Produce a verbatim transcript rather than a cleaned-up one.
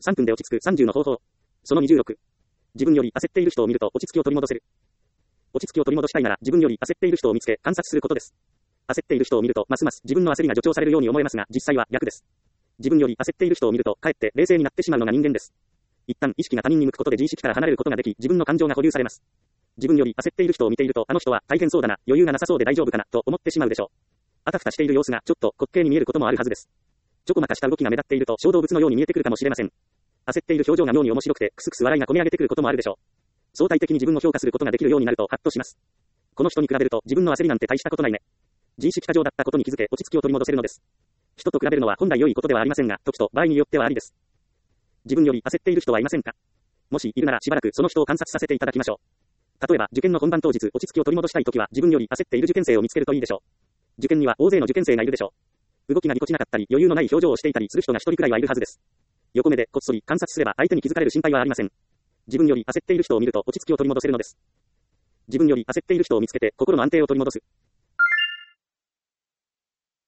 さんぷんで落ち着くさんじゅうの方法。そのにじゅうろく。自分より焦っている人を見ると落ち着きを取り戻せる。落ち着きを取り戻したいなら自分より焦っている人を見つけ観察することです。焦っている人を見るとますます自分の焦りが助長されるように思えますが、実際は逆です。自分より焦っている人を見るとかえって冷静になってしまうのが人間です。一旦意識が他人に向くことで自意識から離れることができ、自分の感情が保留されます。自分より焦っている人を見ていると、あの人は大変そうだな、余裕がなさそうで大丈夫かなと思ってしまうでしょう。あたふたしている様子がちょっと滑稽に見えることもあるはずです。ちょこまかした動きが目立っていると小動物のように見えてくるかもしれません。焦っている表情が妙に面白くてクスクス笑いがこみ上げてくることもあるでしょう。相対的に自分を評価することができるようになるとハッとします。この人に比べると自分の焦りなんて大したことないね。自意識過剰だったことに気づけ落ち着きを取り戻せるのです。人と比べるのは本来良いことではありませんが、時と場合によってはありです。自分より焦っている人はいませんか？もしいるならしばらくその人を観察させていただきましょう。例えば受験の本番当日落ち着きを取り戻したいときは自分より焦っている受験生を見つけるといいでしょう。受験には大勢の受験生がいるでしょう。動きがぎこちなかったり余裕のない表情をしていたりする人が一人くらいはいるはずです。横目でこっそり観察すれば相手に気づかれる心配はありません。自分より焦っている人を見ると落ち着きを取り戻せるのです。自分より焦っている人を見つけて心の安定を取り戻す。